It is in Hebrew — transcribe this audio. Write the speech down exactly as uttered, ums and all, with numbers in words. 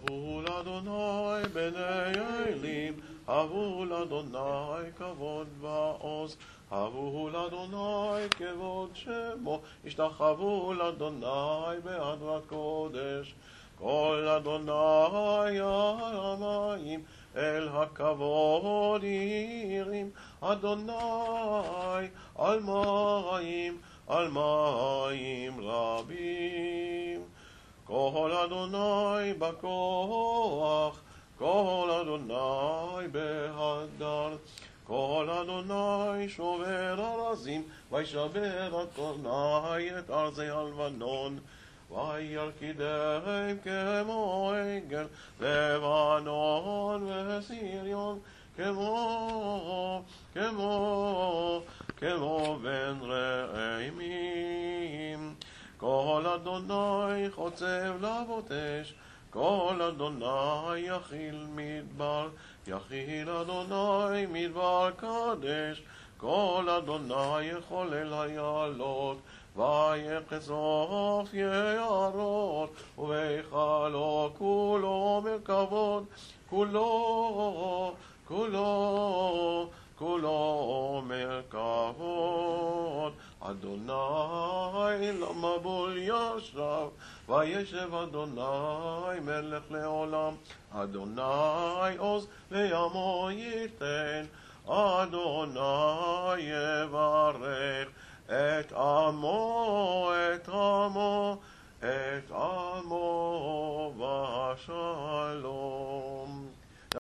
הבו לאדוני בני אלים, הבו לאדוני כבוד ועוז, הבו לאדוני כבוד שמו, השתחוו לאדוני באדמת קודש. כל אדוני על המים, אל הכבוד ירים, אדוני על מים, על מים רבים. כל אדוני בכוח, כל אדוני בהדר, כל אדוני שובר ארזים, וישבר אדוני את ארזי הלבנון. וירקידם כמו עגל, לבנון וסיריון, כמו, כמו, כמו בן רעמים. כל אדוני חוצב לבוטש, כל אדוני יכיל מדבר, יכיל אדוני מדבר קדש, כל אדוני יחולל היעלות, ויחשוף יערות, ובהיכלו כולו מרכבות, כולו, כולו, כולו מרכבות. אדוני למבול ישב, וישב אדוני מלך לעולם. אדוני עוז לימו ייתן, אדוני יברך את עמו, את עמו, את עמו בשלום.